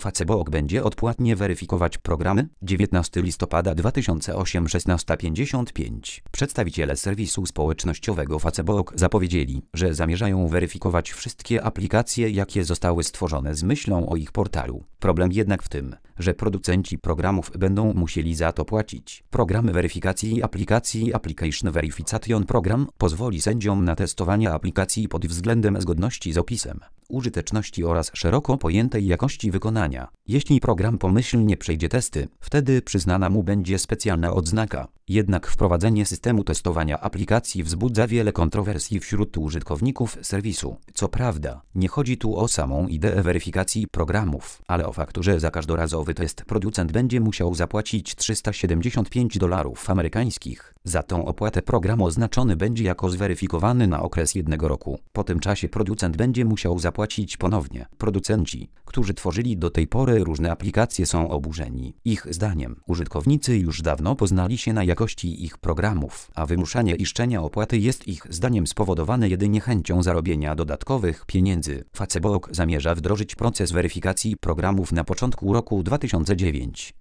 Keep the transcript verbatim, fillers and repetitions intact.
Facebook będzie odpłatnie weryfikować programy. dziewiętnastego listopada dwa tysiące ósmego szesnasta pięćdziesiąt pięć. Przedstawiciele serwisu społecznościowego Facebook zapowiedzieli, że zamierzają weryfikować wszystkie aplikacje, jakie zostały stworzone z myślą o ich portalu. Problem jednak w tym, że producenci programów będą musieli za to płacić. Program weryfikacji aplikacji Application Verification Program pozwoli sędziom na testowanie aplikacji pod względem zgodności z opisem, użyteczności oraz szeroko pojętej jakości wykonania. Jeśli program pomyślnie przejdzie testy, wtedy przyznana mu będzie specjalna odznaka. Jednak wprowadzenie systemu testowania aplikacji wzbudza wiele kontrowersji wśród użytkowników serwisu. Co prawda, nie chodzi tu o samą ideę weryfikacji programów, ale o fakt, że za każdorazowy test producent będzie musiał zapłacić trzysta siedemdziesiąt pięć dolarów amerykańskich. Za tą opłatę program oznaczony będzie jako zweryfikowany na okres jednego roku. Po tym czasie producent będzie musiał zapłacić ponownie. Producenci, którzy tworzyli do tej pory różne aplikacje, są oburzeni. Ich zdaniem użytkownicy już dawno poznali się na jakości ich programów, a wymuszanie iszczenia opłaty jest ich zdaniem spowodowane jedynie chęcią zarobienia dodatkowych pieniędzy. Facebook zamierza wdrożyć proces weryfikacji programów na początku roku dwa tysiące dziewiątego.